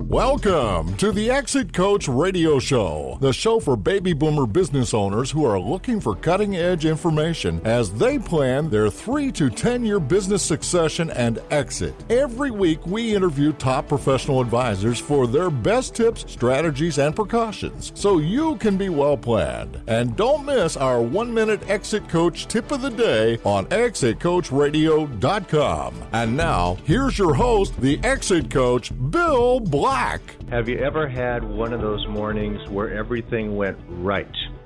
Welcome to the Exit Coach Radio Show, the show for baby boomer business owners who are looking for cutting-edge information as they plan their 3 to 10-year business succession and exit. Every week, we interview top professional advisors for their best tips, strategies, and precautions, so you can be well-planned. And don't miss our 1-minute Exit Coach tip of the day on ExitCoachRadio.com. And now, here's your host, the Exit Coach, Bill Black. Have you ever had one of those mornings where everything went right?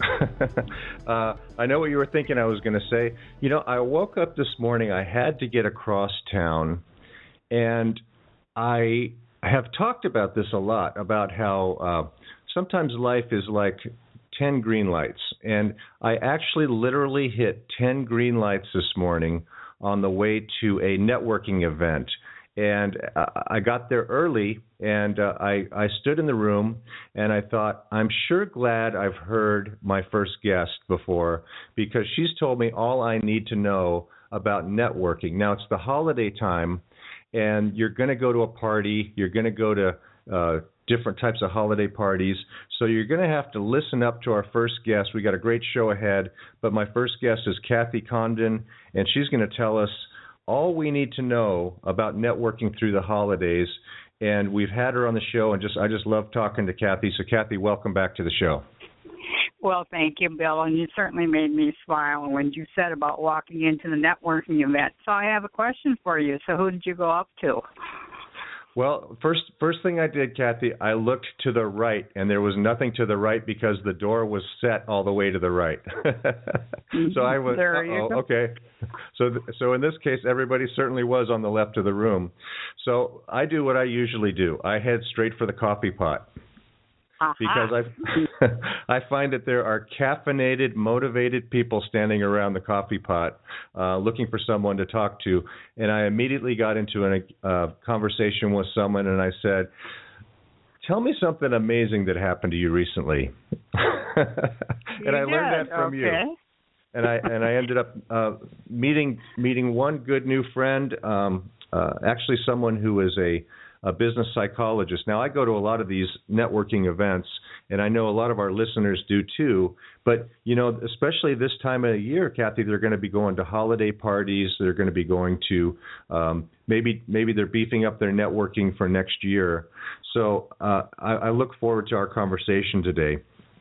I know what you were thinking I was going to say. You know, I woke up this morning, I had to get across town, and I have talked about this a lot, about how sometimes life is like 10 green lights. And I actually literally hit 10 green lights this morning on the way to a networking event. And I got there early, and I stood in the room, and I thought, I'm sure glad I've heard my first guest before, because she's told me all I need to know about networking. Now, it's the holiday time, and you're going to go to a party. You're going to go to different types of holiday parties. So you're going to have to listen up to our first guest. We got a great show ahead, but my first guest is Kathy Condon, and she's going to tell us all we need to know about networking through the holidays. And we've had her on the show, and I just love talking to Kathy. So, Kathy, welcome back to the show. Well, thank you, Bill, and you certainly made me smile when you said about walking into the networking event. So I have a question for you. So who did you go up to? Well, first thing I did, Kathy, I looked to the right, and there was nothing to the right because the door was set all the way to the right. So I was, okay. So in this case, everybody certainly was on the left of the room. So I do what I usually do. I head straight for the coffee pot. Because I find that there are caffeinated, motivated people standing around the coffee pot looking for someone to talk to. And I immediately got into a conversation with someone, and I said, tell me something amazing that happened to you recently. And I learned that from you. And I ended up meeting one good new friend, actually someone who is a business psychologist. Now, I go to a lot of these networking events, and I know a lot of our listeners do too. But, you know, especially this time of year, Kathy, they're going to be going to holiday parties. They're going to be going to maybe they're beefing up their networking for next year. So I look forward to our conversation today.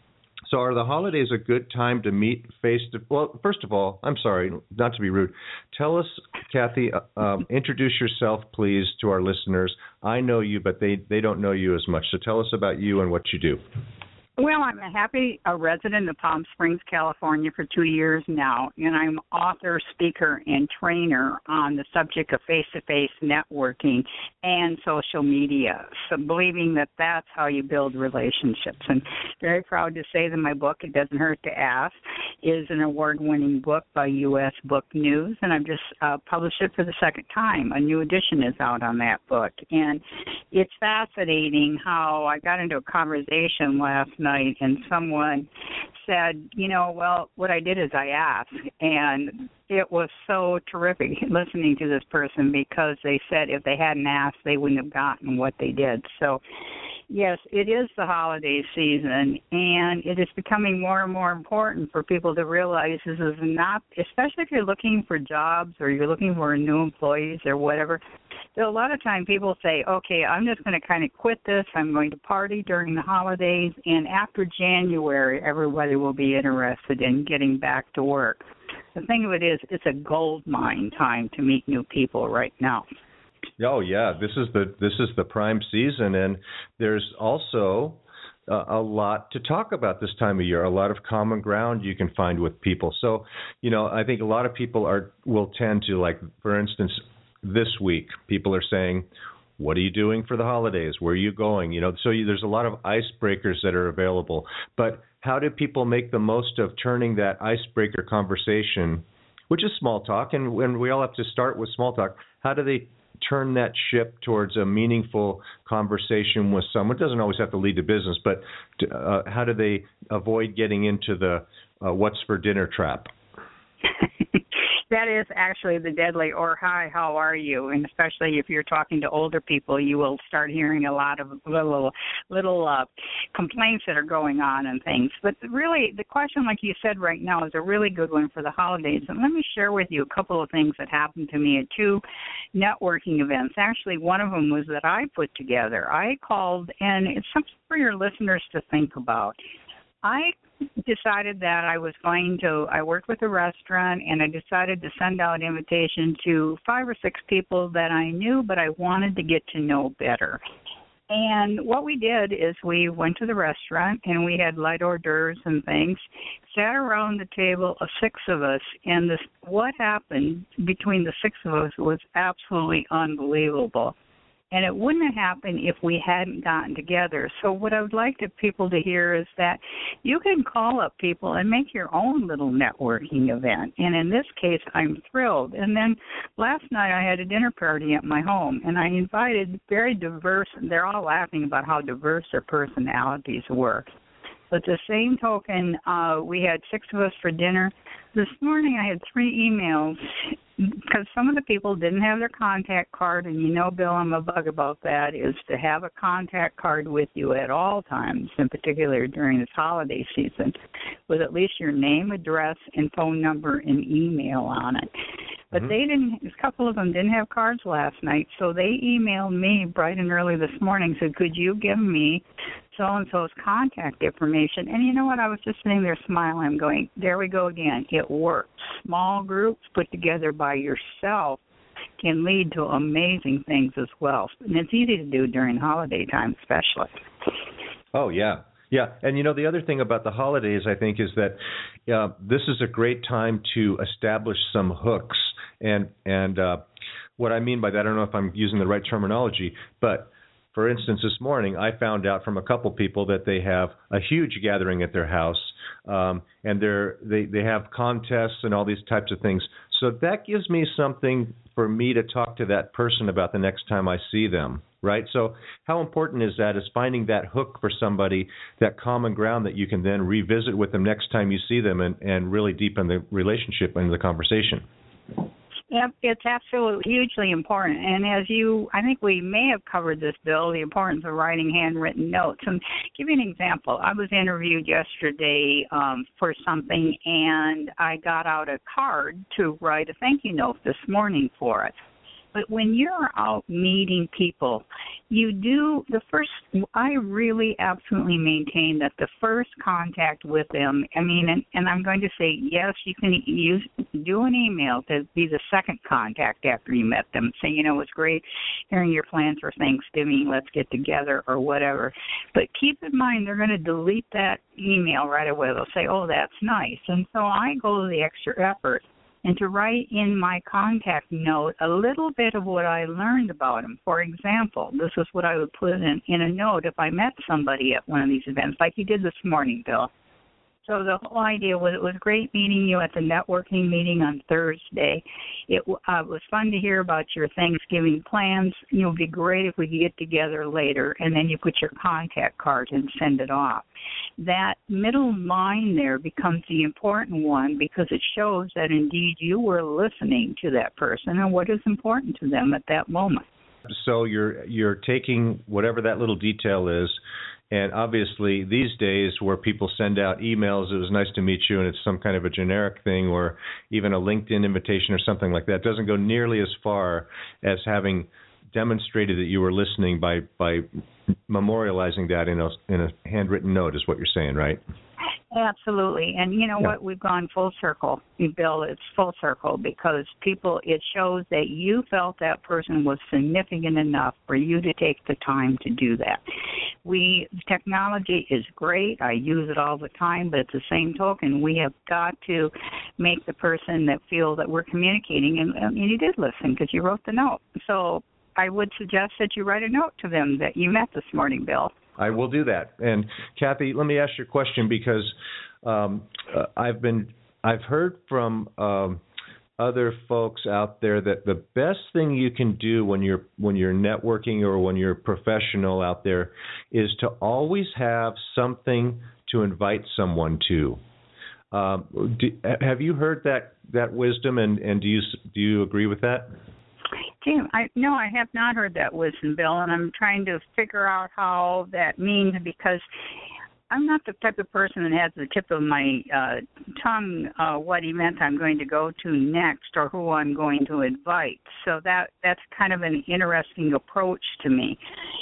So are the holidays a good time to meet well, first of all, I'm sorry, not to be rude. Tell us, Kathy, introduce yourself, please, to our listeners. I know you, but they don't know you as much. So tell us about you and what you do. Well, I'm a resident of Palm Springs, California for 2 years now, and I'm author, speaker, and trainer on the subject of face-to-face networking and social media, so believing that that's how you build relationships. And very proud to say that my book, It Doesn't Hurt to Ask, is an award-winning book by U.S. Book News, and I've just published it for the second time. A new edition is out on that book, and it's fascinating how I got into a conversation last night, and someone said, you know, well, what I did is I asked, and it was so terrific listening to this person, because they said if they hadn't asked, they wouldn't have gotten what they did. So, yes, it is the holiday season, and it is becoming more and more important for people to realize this is not, especially if you're looking for jobs or you're looking for new employees or whatever. A lot of time people say, okay, I'm just going to kind of quit this. I'm going to party during the holidays, and after January, everybody will be interested in getting back to work. The thing of it is, it's a gold mine time to meet new people right now. Oh yeah, this is the prime season, and there's also a lot to talk about this time of year. A lot of common ground you can find with people. So, you know, I think a lot of people will tend to, like, for instance, this week, people are saying, what are you doing for the holidays? Where are you going? You know, so there's a lot of icebreakers that are available. But how do people make the most of turning that icebreaker conversation, which is small talk, and we all have to start with small talk, how do they turn that ship towards a meaningful conversation with someone? It doesn't always have to lead to business, but how do they avoid getting into the what's for dinner trap? That is actually the deadly, or hi, how are you? And especially if you're talking to older people, you will start hearing a lot of little complaints that are going on and things. But really, the question, like you said right now, is a really good one for the holidays. And let me share with you a couple of things that happened to me at 2 networking events. Actually, one of them was that I put together. I called, and it's something for your listeners to think about. I decided that I worked with a restaurant, and I decided to send out an invitation to 5 or 6 people that I knew, but I wanted to get to know better. And what we did is we went to the restaurant, and we had light hors d'oeuvres and things, sat around the table of 6 of us, and what happened between the 6 of us was absolutely unbelievable. And it wouldn't have happened if we hadn't gotten together. So what I would like people to hear is that you can call up people and make your own little networking event. And in this case, I'm thrilled. And then last night I had a dinner party at my home, and I invited very diverse, and they're all laughing about how diverse their personalities were. But the same token, we had 6 of us for dinner. This morning I had 3 emails because some of the people didn't have their contact card, and you know, Bill, I'm a bug about that, is to have a contact card with you at all times, in particular during this holiday season, with at least your name, address, and phone number and email on it. But they didn't, a couple of them didn't have cards last night, so they emailed me bright and early this morning, said, could you give me so-and-so's contact information? And you know what? I was just sitting there smiling. I'm going, there we go again. It works. Small groups put together by yourself can lead to amazing things as well. And it's easy to do during holiday time especially. Oh, yeah. Yeah, and you know, the other thing about the holidays, I think, is that this is a great time to establish some hooks. And what I mean by that, I don't know if I'm using the right terminology, but for instance, this morning I found out from a couple people that they have a huge gathering at their house, and they have contests and all these types of things. So that gives me something for me to talk to that person about the next time I see them, right? So how important is that, is finding that hook for somebody, that common ground that you can then revisit with them next time you see them and really deepen the relationship and the conversation. Yep, it's absolutely hugely important. And I think we may have covered this, Bill, the importance of writing handwritten notes. And give you an example. I was interviewed yesterday for something, and I got out a card to write a thank you note this morning for it. But when you're out meeting people, I really absolutely maintain that the first contact with them, and I'm going to say, yes, you can do an email to be the second contact after you met them. Say, it was great hearing your plans for Thanksgiving, let's get together or whatever. But keep in mind, they're going to delete that email right away. They'll say, oh, that's nice. And so I go to the extra effort and to write in my contact note a little bit of what I learned about them. For example, this is what I would put in a note if I met somebody at one of these events, like you did this morning, Bill. So the whole idea was it was great meeting you at the networking meeting on Thursday. It was fun to hear about your Thanksgiving plans. It would be great if we could get together later, and then you put your contact card and send it off. That middle line there becomes the important one because it shows that indeed you were listening to that person and what is important to them at that moment. So you're taking whatever that little detail is. And obviously, these days where people send out emails, it was nice to meet you, and it's some kind of a generic thing, or even a LinkedIn invitation or something like that, doesn't go nearly as far as having demonstrated that you were listening by memorializing that in a handwritten note, is what you're saying, right? Absolutely. And you know what? We've gone full circle, Bill. It's full circle because it shows that you felt that person was significant enough for you to take the time to do that. Technology is great. I use it all the time, but at the same token, we have got to make the person that feel that we're communicating, and you did listen because you wrote the note. So I would suggest that you write a note to them that you met this morning, Bill. I will do that. And Kathy, let me ask you a question because I've heard from other folks out there that the best thing you can do when you're networking or when you're professional out there is to always have something to invite someone to. Have you heard that wisdom, and do you agree with that? Jim, no, I have not heard that wisdom, Bill, and I'm trying to figure out how that means, because I'm not the type of person that has the tip of my tongue what event I'm going to go to next or who I'm going to invite. So that's kind of an interesting approach to me.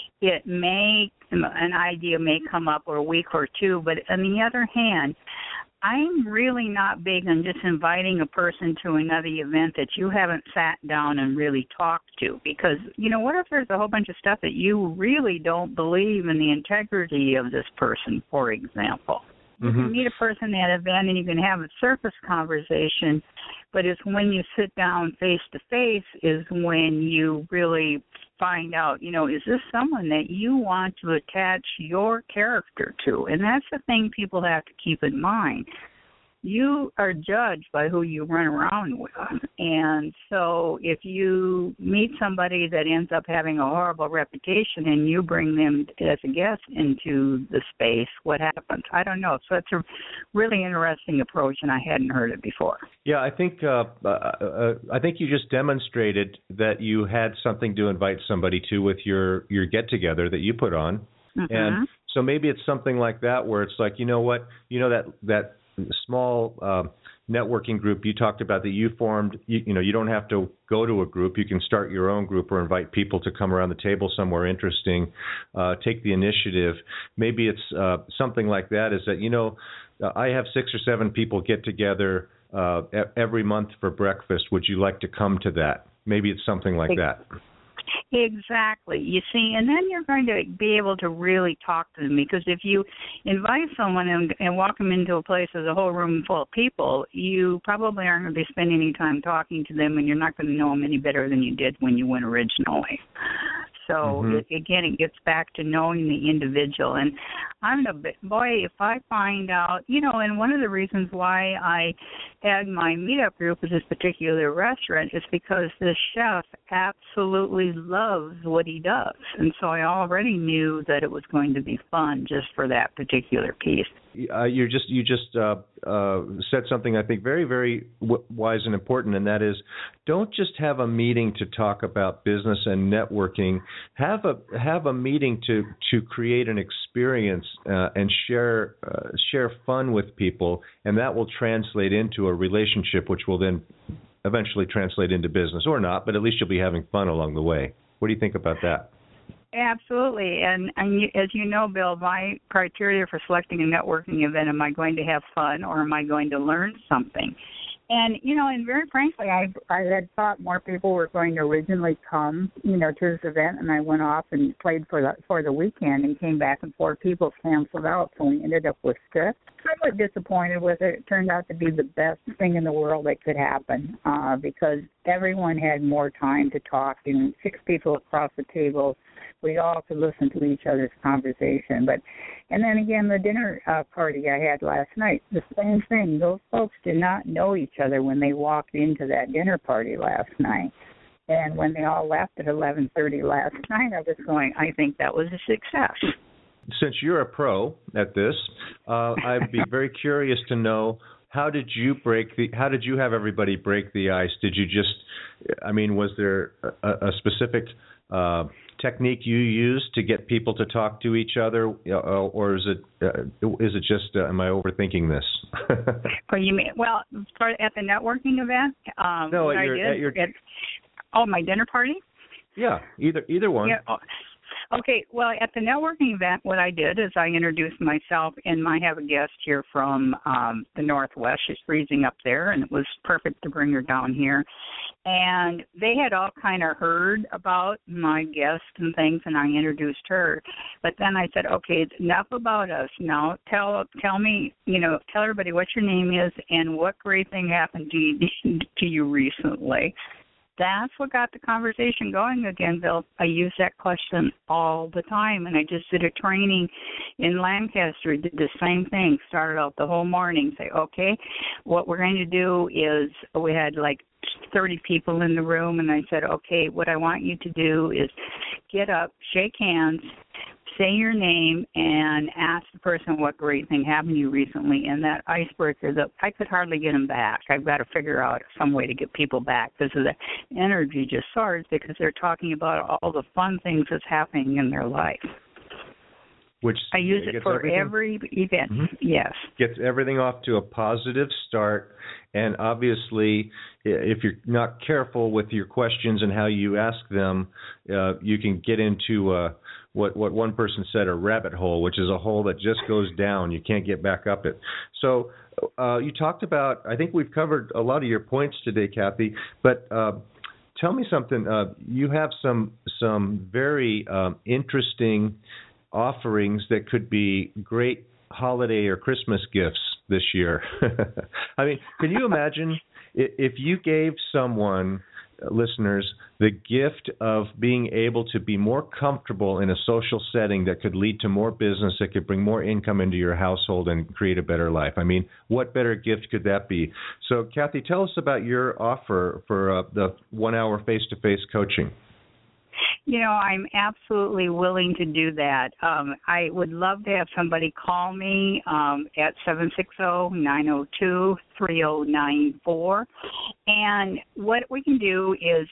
An idea may come up for a week or two, but on the other hand, I'm really not big on just inviting a person to another event that you haven't sat down and really talked to, because, what if there's a whole bunch of stuff that you really don't believe in the integrity of this person, for example. You can meet a person at an event and you can have a surface conversation, but it's when you sit down face to face is when you really find out, is this someone that you want to attach your character to? And that's the thing people have to keep in mind. You are judged by who you run around with. And so if you meet somebody that ends up having a horrible reputation and you bring them as a guest into the space, what happens? I don't know. So it's a really interesting approach, and I hadn't heard it before. Yeah, I think you just demonstrated that you had something to invite somebody to with your get-together that you put on. Mm-hmm. And so maybe it's something like that where it's like, that small networking group you talked about that you formed, you don't have to go to a group. You can start your own group or invite people to come around the table somewhere interesting, take the initiative. Maybe it's something like that, is that, I have 6 or 7 people get together every month for breakfast. Would you like to come to that? Maybe it's something like that. Exactly. You see, and then you're going to be able to really talk to them, because if you invite someone and walk them into a place with a whole room full of people, you probably aren't going to be spending any time talking to them, and you're not going to know them any better than you did when you went originally. So, again, it gets back to knowing the individual. And if I find out, and one of the reasons why I had my meetup group with this particular restaurant is because this chef absolutely loves what he does. And so I already knew that it was going to be fun just for that particular piece. You just said something I think very, very wise and important, and that is, don't just have a meeting to talk about business and networking. Have a meeting to create an experience and share fun with people, and that will translate into a relationship, which will then eventually translate into business, or not. But at least you'll be having fun along the way. What do you think about that? Absolutely. And as you know, Bill, my criteria for selecting a networking event, am I going to have fun or am I going to learn something? And, and very frankly, I had thought more people were going to originally come, to this event, and I went off and played for the weekend and came back and 4 people canceled out, so we ended up with 6. Somewhat disappointed with it. It turned out to be the best thing in the world that could happen because everyone had more time to talk. 6 people across the table, we all could listen to each other's conversation. And then again, the dinner party I had last night, the same thing. Those folks did not know each other when they walked into that dinner party last night. And when they all left at 11:30 last night, I was going, I think that was a success. Since you're a pro at this, I'd be very curious to know, how did you have everybody break the ice? Did you was there a specific technique you use to get people to talk to each other, or is it just am I overthinking this? What you mean? Well, at the networking event, no, my dinner party. Yeah, either one. Yeah. Okay, well, at the networking event, what I did is I introduced myself, and I have a guest here from the Northwest. She's freezing up there, and it was perfect to bring her down here. And they had all kind of heard about my guest and things, and I introduced her. But then I said, okay, it's enough about us. Now tell me, tell everybody what your name is and what great thing happened to you recently. That's what got the conversation going again, Bill. I use that question all the time, and I just did a training in Lancaster, did the same thing, started out the whole morning, say, okay, what we're going to do is, we had like 30 people in the room, and I said, okay, what I want you to do is get up, shake hands, say your name and ask the person what great thing happened to you recently, and that icebreaker, I could hardly get them back. I've got to figure out some way to get people back because the energy just soars because they're talking about all the fun things that's happening in their life. Which I use it for every event, yes. Gets everything off to a positive start, and obviously, if you're not careful with your questions and how you ask them, you can get into what one person said, a rabbit hole, which is a hole that just goes down. You can't get back up it. So you talked about, I think we've covered a lot of your points today, Kathy, but tell me something. You have some very interesting offerings that could be great holiday or Christmas gifts this year. I mean, can you imagine if you gave someone, listeners, the gift of being able to be more comfortable in a social setting that could lead to more business, that could bring more income into your household and create a better life? I mean, what better gift could that be? So, Kathy, tell us about your offer for the 1 hour face-to-face coaching. You know, I'm absolutely willing to do that. I would love to have somebody call me at 760-902-3094. And what we can do is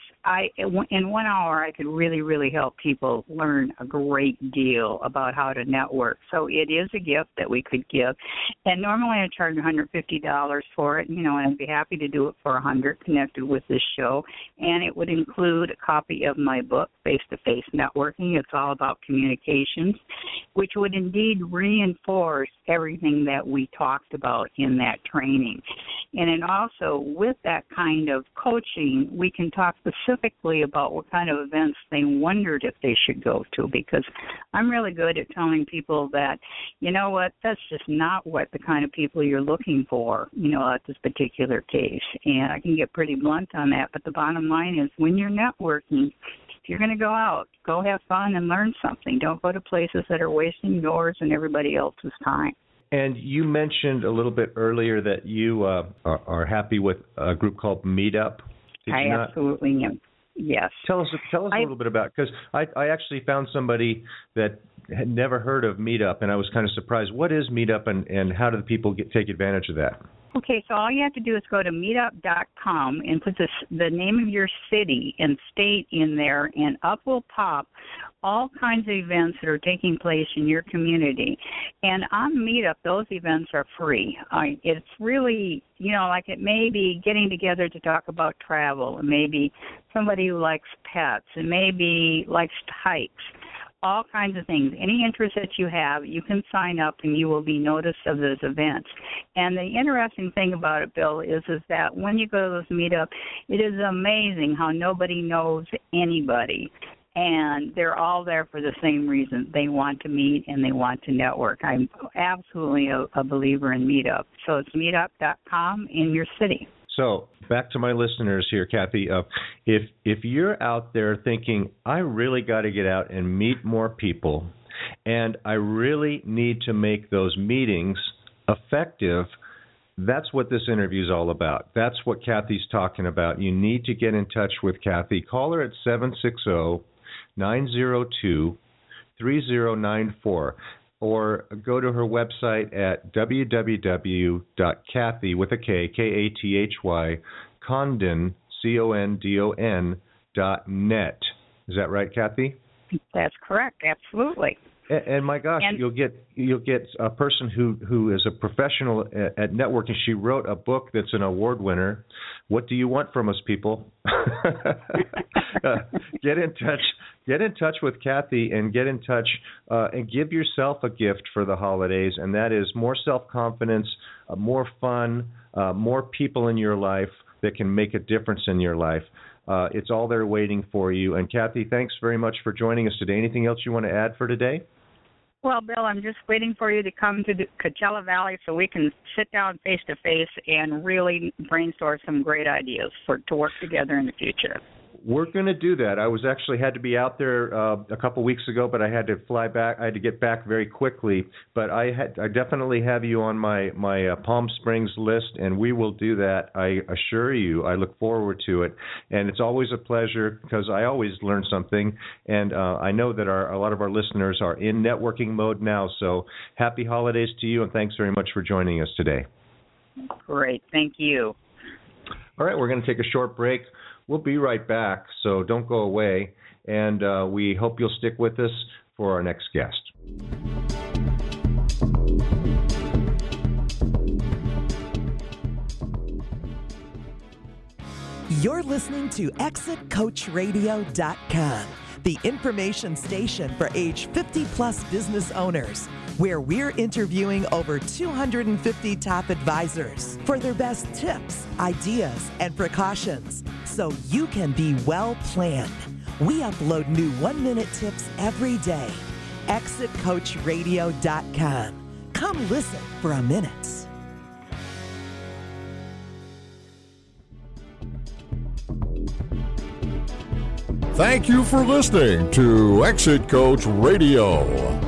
in 1 hour, I could really, really help people learn a great deal about how to network. So it is a gift that we could give. And normally I charge $150 for it, you know, and I'd be happy to do it for $100 connected with this show. And it would include a copy of my book, Face-to-Face Networking. It's all about communications, which would indeed reinforce everything that we talked about in that training. And then also with that kind of coaching, we can talk specifically about what kind of events they wondered if they should go to, because I'm really good at telling people that, you know what, that's just not what the kind of people you're looking for, you know, at this particular case. And I can get pretty blunt on that, but the bottom line is when you're networking, if you're going to go out, go have fun and learn something. Don't go to places that are wasting yours and everybody else's time. And you mentioned a little bit earlier that you are happy with a group called Meetup. Absolutely am. Yes. Tell us a little bit about it, because I actually found somebody that had never heard of Meetup, and I was kind of surprised. What is Meetup, and how do the people take advantage of that? Okay, so all you have to do is go to meetup.com and put the name of your city and state in there, and up will pop all kinds of events that are taking place in your community. And on Meetup, those events are free. It's really, you know, like it may be getting together to talk about travel, and maybe somebody who likes pets, and maybe likes hikes. All kinds of things. Any interest that you have, you can sign up and you will be noticed of those events. And the interesting thing about it, Bill, is that when you go to those meetups, it is amazing how nobody knows anybody. And they're all there for the same reason. They want to meet and they want to network. I'm absolutely a believer in Meetup. So it's meetup.com in your city. So back to my listeners here, Kathy. If you're out there thinking, I really got to get out and meet more people, and I really need to make those meetings effective, that's what this interview is all about. That's what Kathy's talking about. You need to get in touch with Kathy. Call her at 760-902-3094. Or go to her website at www.kathy, with a K, K-A-T-H-Y, Condon, C-O-N-D-O-N.net. Is that right, Kathy? That's correct, absolutely. And my gosh, you'll get a person who is a professional at networking. She wrote a book that's an award winner. What do you want from us, people? Get in touch with Kathy, and get in touch and give yourself a gift for the holidays, and that is more self-confidence, more fun, more people in your life that can make a difference in your life. It's all there waiting for you. And Kathy, thanks very much for joining us today. Anything else you want to add for today? Well, Bill, I'm just waiting for you to come to the Coachella Valley so we can sit down face-to-face and really brainstorm some great ideas to work together in the future. We're going to do that. I was actually had to be out there a couple weeks ago, but I had to fly back. I had to get back very quickly. But I definitely have you on my Palm Springs list, and we will do that. I assure you. I look forward to it, and it's always a pleasure because I always learn something. And I know that a lot of our listeners are in networking mode now. So happy holidays to you, and thanks very much for joining us today. Great. Thank you. All right, we're going to take a short break. We'll be right back, so don't go away, and we hope you'll stick with us for our next guest. You're listening to ExitCoachRadio.com, the information station for age 50-plus business owners, where we're interviewing over 250 top advisors for their best tips, ideas, and precautions, so you can be well planned. We upload new 1-minute tips every day. ExitCoachRadio.com. Come listen for a minute. Thank you for listening to Exit Coach Radio.